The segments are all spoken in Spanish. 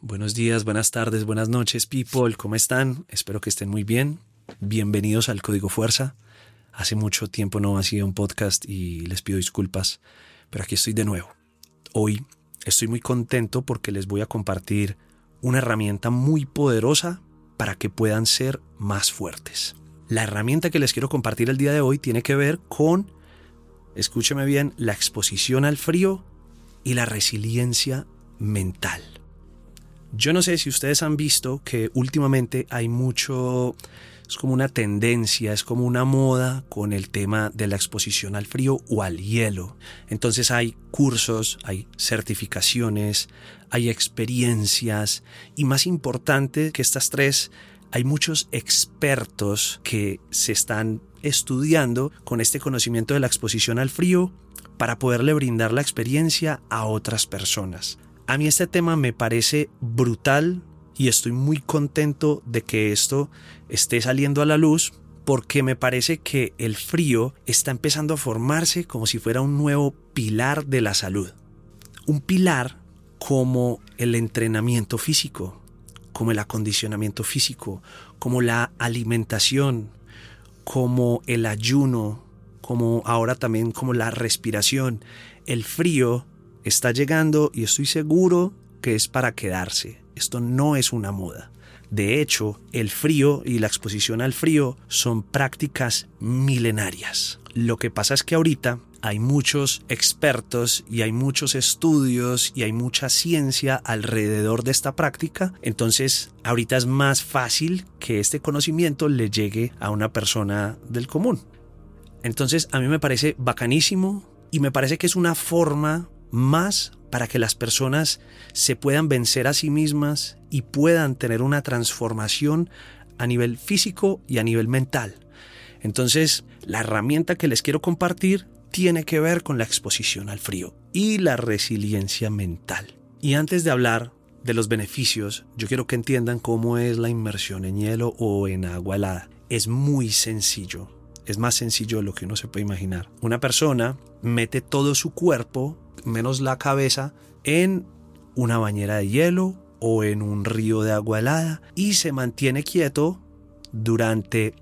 Buenos días, buenas tardes, buenas noches, people. ¿Cómo están? Espero que estén muy bien. Bienvenidos al Código Fuerza. Hace mucho tiempo no hacía un podcast y les pido disculpas, pero aquí estoy de nuevo. Hoy estoy muy contento porque les voy a compartir una herramienta muy poderosa para que puedan ser más fuertes. La herramienta que les quiero compartir el día de hoy tiene que ver con, escúcheme bien, la exposición al frío y la resiliencia mental. Yo no sé si ustedes han visto que últimamente hay mucho, es como una tendencia, es como una moda con el tema de la exposición al frío o al hielo. Entonces hay cursos, hay certificaciones, hay experiencias y más importante que estas tres, hay muchos expertos que se están estudiando con este conocimiento de la exposición al frío para poderle brindar la experiencia a otras personas. A mí este tema me parece brutal y estoy muy contento de que esto esté saliendo a la luz porque me parece que el frío está empezando a formarse como si fuera un nuevo pilar de la salud. Un pilar como el entrenamiento físico, como el acondicionamiento físico, como la alimentación, como el ayuno, como ahora también como la respiración. El frío está llegando y estoy seguro que es para quedarse. Esto no es una moda. De hecho, el frío y la exposición al frío son prácticas milenarias. Lo que pasa es que ahorita hay muchos expertos y hay muchos estudios y hay mucha ciencia alrededor de esta práctica. Entonces, ahorita es más fácil que este conocimiento le llegue a una persona del común. Entonces, a mí me parece bacanísimo y me parece que es una forma más para que las personas se puedan vencer a sí mismas y puedan tener una transformación a nivel físico y a nivel mental. Entonces, la herramienta que les quiero compartir tiene que ver con la exposición al frío y la resiliencia mental. Y antes de hablar de los beneficios, yo quiero que entiendan cómo es la inmersión en hielo o en agua helada. Es muy sencillo. Es más sencillo de lo que uno se puede imaginar. Una persona mete todo su cuerpo, menos la cabeza, en una bañera de hielo o en un río de agua helada y se mantiene quieto durante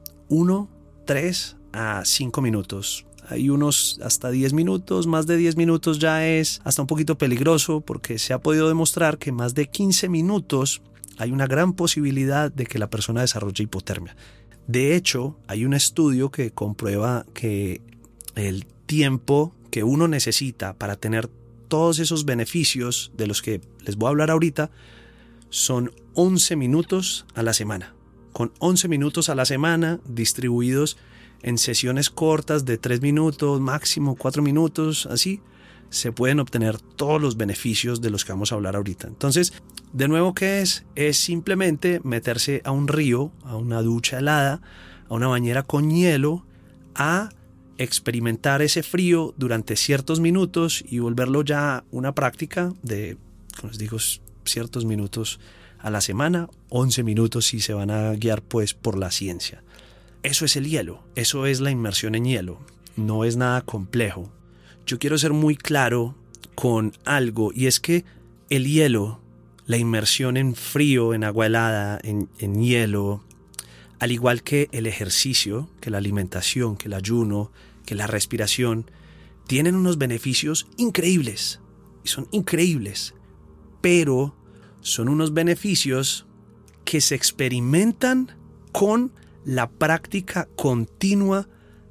3 a 5 minutos. Hay unos hasta 10 minutos, más de 10 minutos ya es hasta un poquito peligroso porque se ha podido demostrar que más de 15 minutos hay una gran posibilidad de que la persona desarrolle hipotermia. De hecho, hay un estudio que comprueba que el tiempo que uno necesita para tener todos esos beneficios de los que les voy a hablar ahorita son 11 minutos a la semana. Con 11 minutos a la semana distribuidos en sesiones cortas de 3 minutos, máximo 4 minutos, así se pueden obtener todos los beneficios de los que vamos a hablar ahorita. Entonces, de nuevo, ¿qué es? Es simplemente meterse a un río, a una ducha helada, a una bañera con hielo, a experimentar ese frío durante ciertos minutos y volverlo ya una práctica de, como les digo, ciertos minutos a la semana, 11 minutos si se van a guiar pues por la ciencia. Eso es el hielo, eso es la inmersión en hielo, no es nada complejo. Yo quiero ser muy claro con algo y es que el hielo, la inmersión en frío, en agua helada, en hielo, al igual que el ejercicio, que la alimentación, que el ayuno, que la respiración, tienen unos beneficios increíbles y son increíbles, pero son unos beneficios que se experimentan con la práctica continua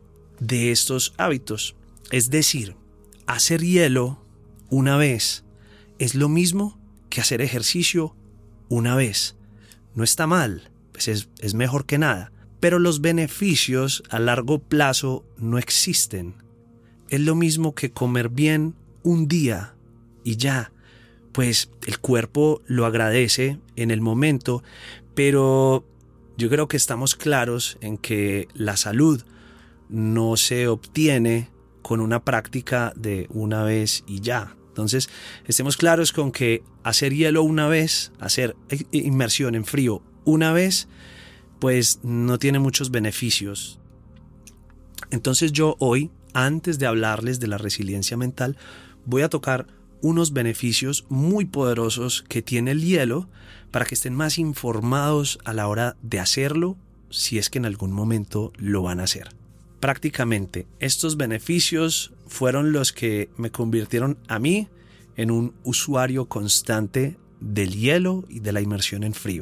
de estos hábitos. Es decir, hacer hielo una vez es lo mismo que hacer ejercicio una vez. No está mal, pues es mejor que nada, pero los beneficios a largo plazo no existen. Es lo mismo que comer bien un día y ya, pues el cuerpo lo agradece en el momento, pero yo creo que estamos claros en que la salud no se obtiene con una práctica de una vez y ya. Entonces, estemos claros con que hacer hielo una vez, hacer inmersión en frío una vez, pues no tiene muchos beneficios. Entonces yo hoy, antes de hablarles de la resiliencia mental, voy a tocar unos beneficios muy poderosos que tiene el hielo para que estén más informados a la hora de hacerlo, si es que en algún momento lo van a hacer. Prácticamente estos beneficios fueron los que me convirtieron a mí en un usuario constante del hielo y de la inmersión en frío.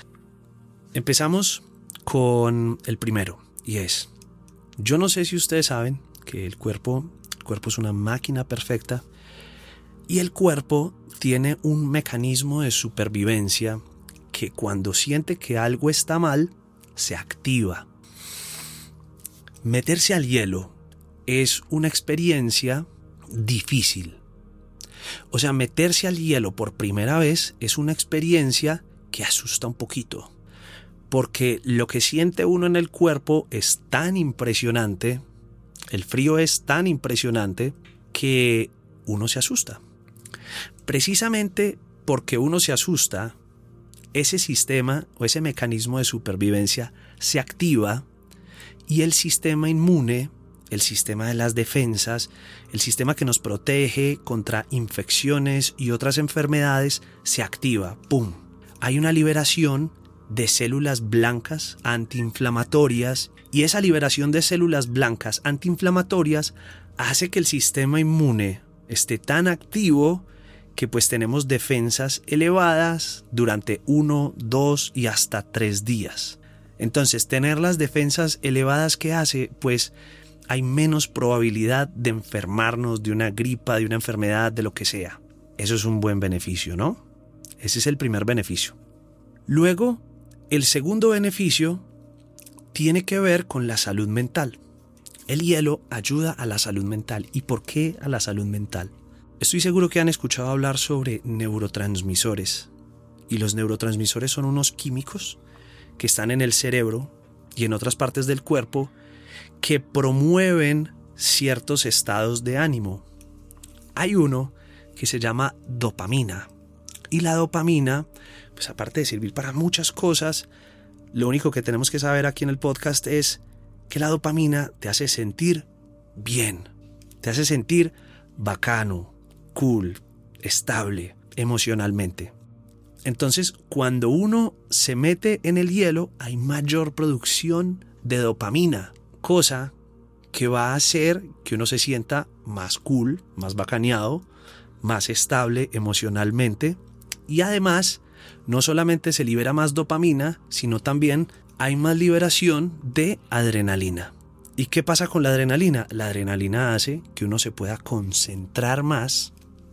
Empezamos con el primero, y es: yo no sé si ustedes saben que el cuerpo es una máquina perfecta, y el cuerpo tiene un mecanismo de supervivencia que cuando siente que algo está mal, se activa. Meterse al hielo es una experiencia difícil. O sea, meterse al hielo por primera vez es una experiencia que asusta un poquito, porque lo que siente uno en el cuerpo es tan impresionante, el frío es tan impresionante que uno se asusta. Precisamente porque uno se asusta, ese sistema o ese mecanismo de supervivencia se activa y el sistema inmune, el sistema de las defensas, el sistema que nos protege contra infecciones y otras enfermedades, se activa. ¡Pum! Hay una liberación de células blancas antiinflamatorias, y esa liberación de células blancas antiinflamatorias hace que el sistema inmune esté tan activo que pues tenemos defensas elevadas durante 1, 2 y hasta 3 días. Entonces, tener las defensas elevadas, ¿qué hace? Pues hay menos probabilidad de enfermarnos de una gripa, de una enfermedad, de lo que sea. Eso es un buen beneficio, ¿no? Ese es el primer beneficio. Luego, el segundo beneficio tiene que ver con la salud mental. El hielo ayuda a la salud mental. ¿Y por qué a la salud mental? Estoy seguro que han escuchado hablar sobre neurotransmisores. Y los neurotransmisores son unos químicos que están en el cerebro y en otras partes del cuerpo que promueven ciertos estados de ánimo. Hay uno que se llama dopamina. Y la dopamina, pues aparte de servir para muchas cosas, lo único que tenemos que saber aquí en el podcast es que la dopamina te hace sentir bien, te hace sentir bacano, cool, estable emocionalmente. Entonces, cuando uno se mete en el hielo, hay mayor producción de dopamina, cosa que va a hacer que uno se sienta más cool, más bacaneado, más estable emocionalmente. Y además, no solamente se libera más dopamina, sino también hay más liberación de adrenalina. ¿Y qué pasa con la adrenalina? La adrenalina hace que uno se pueda concentrar más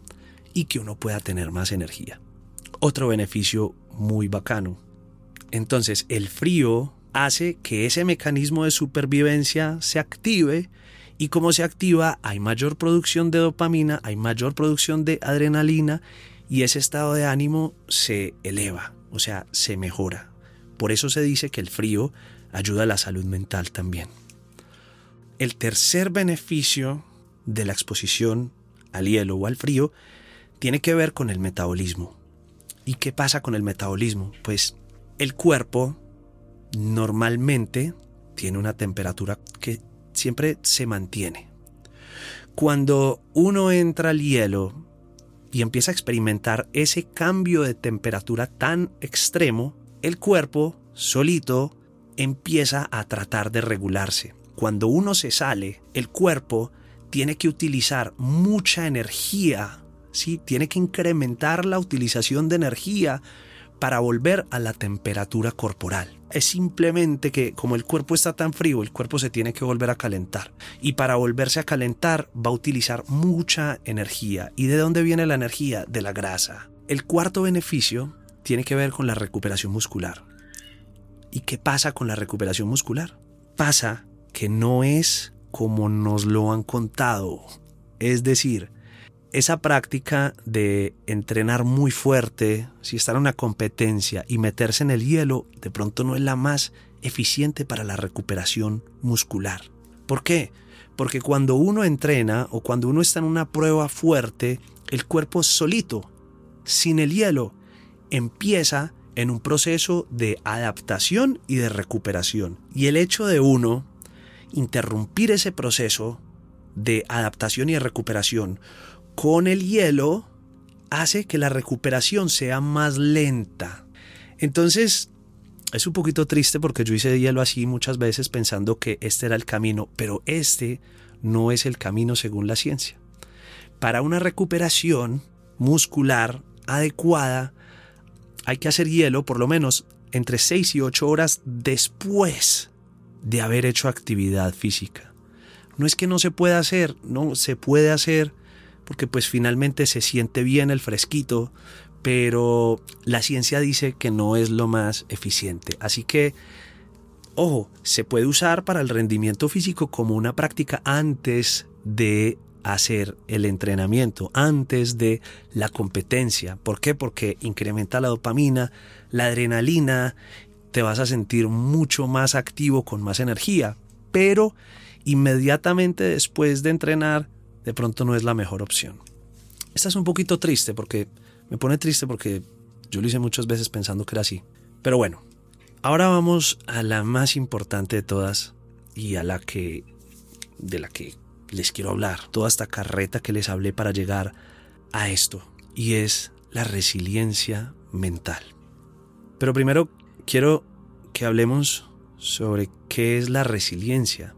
y que uno pueda tener más energía. Otro beneficio muy bacano. Entonces, el frío hace que ese mecanismo de supervivencia se active, y como se activa, hay mayor producción de dopamina, hay mayor producción de adrenalina, y ese estado de ánimo se eleva, o sea, se mejora. Por eso se dice que el frío ayuda a la salud mental también. El tercer beneficio de la exposición al hielo o al frío tiene que ver con el metabolismo. ¿Y qué pasa con el metabolismo? Pues el cuerpo normalmente tiene una temperatura que siempre se mantiene. Cuando uno entra al hielo y empieza a experimentar ese cambio de temperatura tan extremo, el cuerpo solito empieza a tratar de regularse. Cuando uno se sale, el cuerpo tiene que utilizar mucha energía, ¿sí? Tiene que incrementar la utilización de energía para volver a la temperatura corporal. Es simplemente que como el cuerpo está tan frío, el cuerpo se tiene que volver a calentar. Y para volverse a calentar va a utilizar mucha energía. ¿Y de dónde viene la energía? De la grasa. El cuarto beneficio tiene que ver con la recuperación muscular. ¿Y qué pasa con la recuperación muscular? Pasa que no es como nos lo han contado. Es decir, esa práctica de entrenar muy fuerte, si está en una competencia y meterse en el hielo, de pronto no es la más eficiente para la recuperación muscular. ¿Por qué? Porque cuando uno entrena o cuando uno está en una prueba fuerte, el cuerpo solito, sin el hielo, empieza en un proceso de adaptación y de recuperación. Y el hecho de uno interrumpir ese proceso de adaptación y de recuperación con el hielo hace que la recuperación sea más lenta. Entonces, es un poquito triste porque yo hice hielo así muchas veces pensando que este era el camino, pero este no es el camino según la ciencia. Para una recuperación muscular adecuada, hay que hacer hielo por lo menos entre 6 y 8 horas después de haber hecho actividad física. No es que no se pueda hacer, no se puede hacer porque pues finalmente se siente bien el fresquito, pero la ciencia dice que no es lo más eficiente. Así que, ojo, se puede usar para el rendimiento físico como una práctica antes de hacer el entrenamiento, antes de la competencia. ¿Por qué? Porque incrementa la dopamina, la adrenalina, te vas a sentir mucho más activo, con más energía, pero inmediatamente después de entrenar, de pronto no es la mejor opción. Esta es un poquito triste porque me pone triste porque yo lo hice muchas veces pensando que era así. Pero bueno, ahora vamos a la más importante de todas y de la que les quiero hablar. Toda esta carreta que les hablé para llegar a esto, y es la resiliencia mental. Pero primero quiero que hablemos sobre qué es la resiliencia.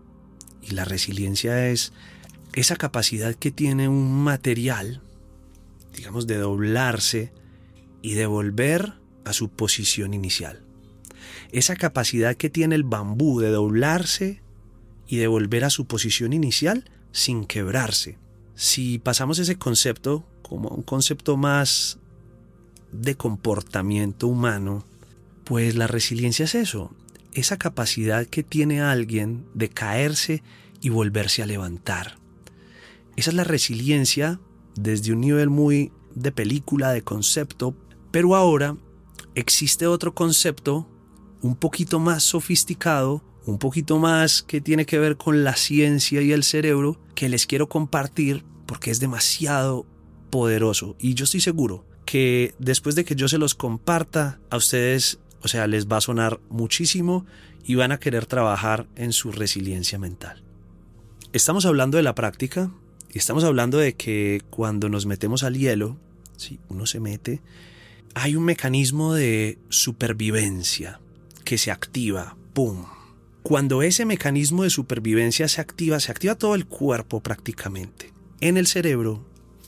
Y la resiliencia es esa capacidad que tiene un material, digamos, de doblarse y de volver a su posición inicial. Esa capacidad que tiene el bambú de doblarse y de volver a su posición inicial sin quebrarse. Si pasamos ese concepto como un concepto más de comportamiento humano, pues la resiliencia es eso, esa capacidad que tiene alguien de caerse y volverse a levantar. Esa es la resiliencia desde un nivel muy de película, de concepto, pero ahora existe otro concepto un poquito más sofisticado, un poquito más que tiene que ver con la ciencia y el cerebro, que les quiero compartir porque es demasiado poderoso. Y yo estoy seguro que después de que yo se los comparta, a ustedes, les va a sonar muchísimo y van a querer trabajar en su resiliencia mental. Estamos hablando de la práctica y estamos hablando de que cuando nos metemos al hielo, si uno se mete, hay un mecanismo de supervivencia que se activa, ¡pum! Cuando ese mecanismo de supervivencia se activa todo el cuerpo prácticamente. En el cerebro,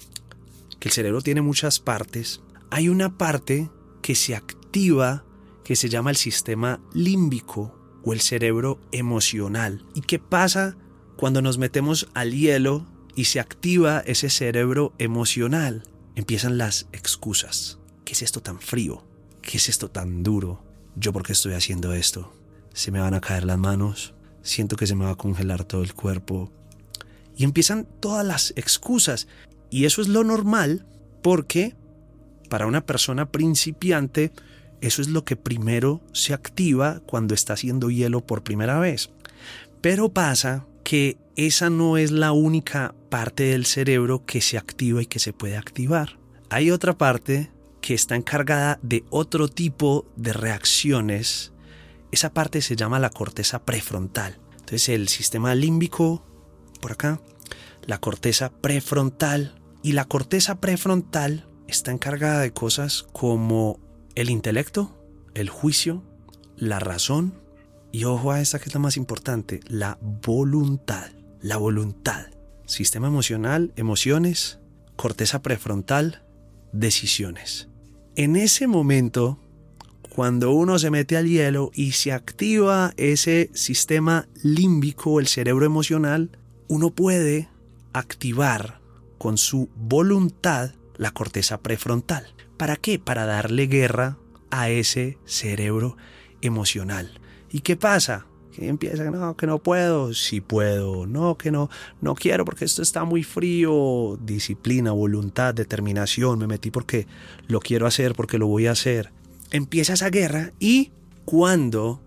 que el cerebro tiene muchas partes, hay una parte que se activa que se llama el sistema límbico o el cerebro emocional. ¿Y qué pasa cuando nos metemos al hielo y se activa ese cerebro emocional? Empiezan las excusas. ¿Qué es esto tan frío? ¿Qué es esto tan duro? ¿Yo por qué estoy haciendo esto? Se me van a caer las manos, siento que se me va a congelar todo el cuerpo. Y empiezan todas las excusas. Y eso es lo normal porque para una persona principiante eso es lo que primero se activa cuando está haciendo hielo por primera vez. Pero pasa que esa no es la única parte del cerebro que se activa y que se puede activar. Hay otra parte que está encargada de otro tipo de reacciones. Esa parte se llama la corteza prefrontal. Entonces el sistema límbico, por acá, la corteza prefrontal. Y la corteza prefrontal está encargada de cosas como el intelecto, el juicio, la razón y, ojo a esta que es la más importante, la voluntad. La voluntad. Sistema emocional, emociones, corteza prefrontal, decisiones. En ese momento, cuando uno se mete al hielo y se activa ese sistema límbico, el cerebro emocional, uno puede activar con su voluntad la corteza prefrontal. ¿Para qué? Para darle guerra a ese cerebro emocional. ¿Y qué pasa? Que empieza, no, que no puedo, sí puedo, no, que no quiero porque esto está muy frío. Disciplina, voluntad, determinación, me metí porque lo quiero hacer, porque lo voy a hacer. Empieza esa guerra y cuando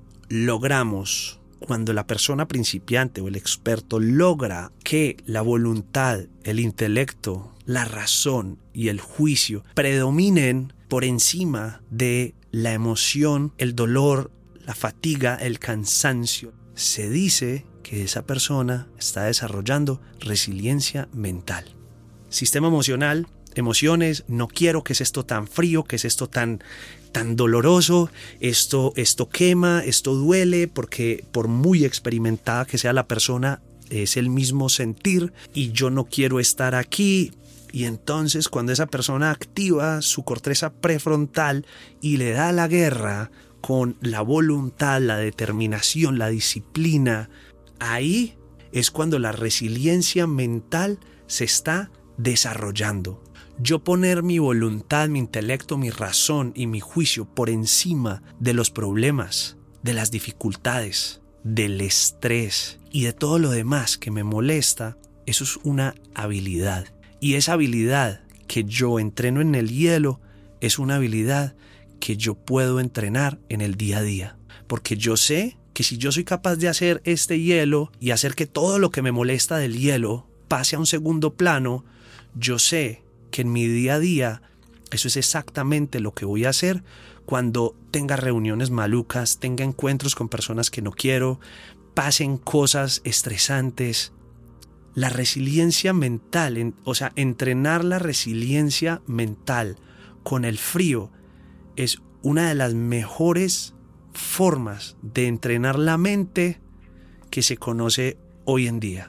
la persona principiante o el experto logra que la voluntad, el intelecto, la razón y el juicio predominen por encima de la emoción, el dolor, la fatiga, el cansancio, se dice que esa persona está desarrollando resiliencia mental. sistema emocional, emociones, no quiero, ¿qué es esto tan frío? ¿Qué es esto tan doloroso? Esto quema, esto duele, porque por muy experimentada que sea la persona, es el mismo sentir y yo no quiero estar aquí. Y entonces cuando esa persona activa su corteza prefrontal y le da la guerra con la voluntad, la determinación, la disciplina, ahí es cuando la resiliencia mental se está desarrollando. Yo poner mi voluntad, mi intelecto, mi razón y mi juicio por encima de los problemas, de las dificultades, del estrés y de todo lo demás que me molesta, eso es una habilidad. Y esa habilidad que yo entreno en el hielo es una habilidad que yo puedo entrenar en el día a día. Porque yo sé que si yo soy capaz de hacer este hielo y hacer que todo lo que me molesta del hielo pase a un segundo plano, yo sé que en mi día a día eso es exactamente lo que voy a hacer cuando tenga reuniones malucas, tenga encuentros con personas que no quiero, pasen cosas estresantes. La resiliencia mental, entrenar la resiliencia mental con el frío es una de las mejores formas de entrenar la mente que se conoce hoy en día.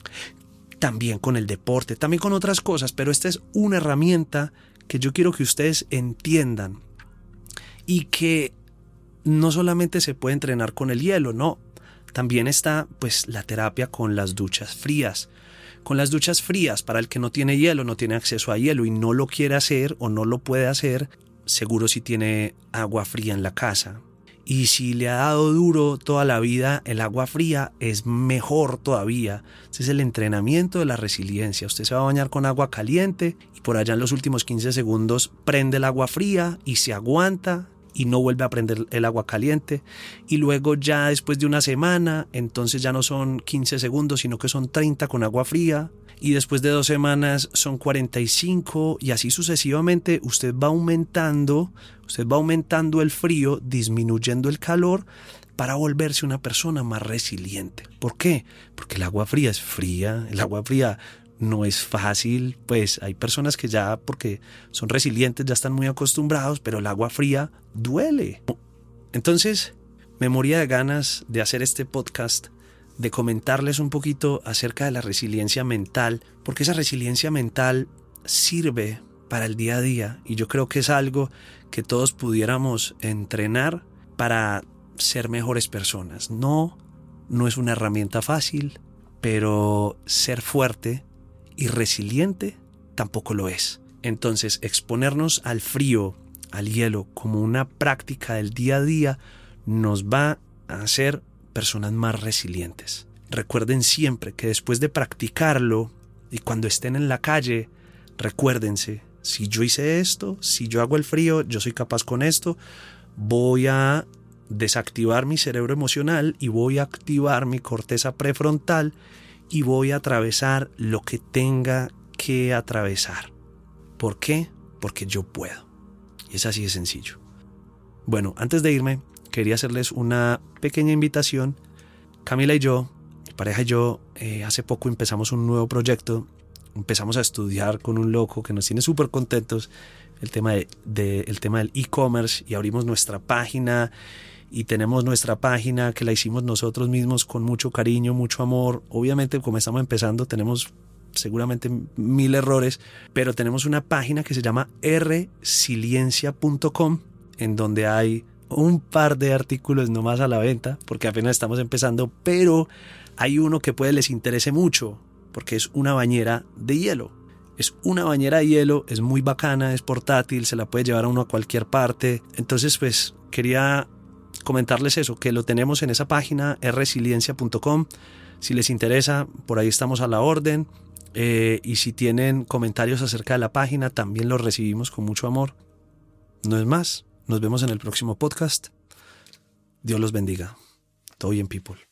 También con el deporte, también con otras cosas, pero esta es una herramienta que yo quiero que ustedes entiendan y que no solamente se puede entrenar con el hielo, no. También está pues la terapia con las duchas frías. Con las duchas frías, para el que no tiene hielo, no tiene acceso a hielo y no lo quiere hacer o no lo puede hacer, seguro si tiene agua fría en la casa. Y si le ha dado duro toda la vida, el agua fría es mejor todavía. Ese es el entrenamiento de la resiliencia. Usted se va a bañar con agua caliente y por allá en los últimos 15 segundos prende el agua fría y se aguanta y no vuelve a prender el agua caliente. Y luego ya después de una semana, entonces ya no son 15 segundos, sino que son 30 con agua fría. Y después de 2 semanas son 45 y así sucesivamente usted va aumentando el frío, disminuyendo el calor para volverse una persona más resiliente. ¿Por qué? Porque el agua fría es fría, el agua fría no es fácil, pues hay personas que ya porque son resilientes ya están muy acostumbrados, pero el agua fría duele. Entonces me moría de ganas de hacer este podcast, de comentarles un poquito acerca de la resiliencia mental, porque esa resiliencia mental sirve para el día a día y yo creo que es algo que todos pudiéramos entrenar para ser mejores personas. No es una herramienta fácil, pero ser fuerte y resiliente tampoco lo es. Entonces, exponernos al frío, al hielo, como una práctica del día a día, nos va a hacer personas más resilientes. Recuerden siempre que después de practicarlo y cuando estén en la calle, recuérdense, si yo hice esto, si yo hago el frío, yo soy capaz con esto, voy a desactivar mi cerebro emocional y voy a activar mi corteza prefrontal y voy a atravesar lo que tenga que atravesar. ¿Por qué? Porque yo puedo. Y es así de sencillo. Bueno, antes de irme, quería hacerles una pequeña invitación. Camila y yo, mi pareja y yo, hace poco empezamos un nuevo proyecto. Empezamos a estudiar con un loco que nos tiene súper contentos el tema del e-commerce y abrimos nuestra página. Y tenemos nuestra página que la hicimos nosotros mismos con mucho cariño, mucho amor. Obviamente, como estamos empezando, tenemos seguramente 1000 errores, pero tenemos una página que se llama resiliencia.com, en donde hay un par de artículos nomás a la venta, porque apenas estamos empezando, pero hay uno que les interese mucho, porque es una bañera de hielo. Es una bañera de hielo, es muy bacana, es portátil, se la puede llevar a uno a cualquier parte. Entonces, pues, quería comentarles eso, que lo tenemos en esa página, resiliencia.com. Si les interesa, por ahí estamos a la orden. Y si tienen comentarios acerca de la página, también los recibimos con mucho amor. No es más, nos vemos en el próximo podcast. Dios los bendiga. Todo bien, people.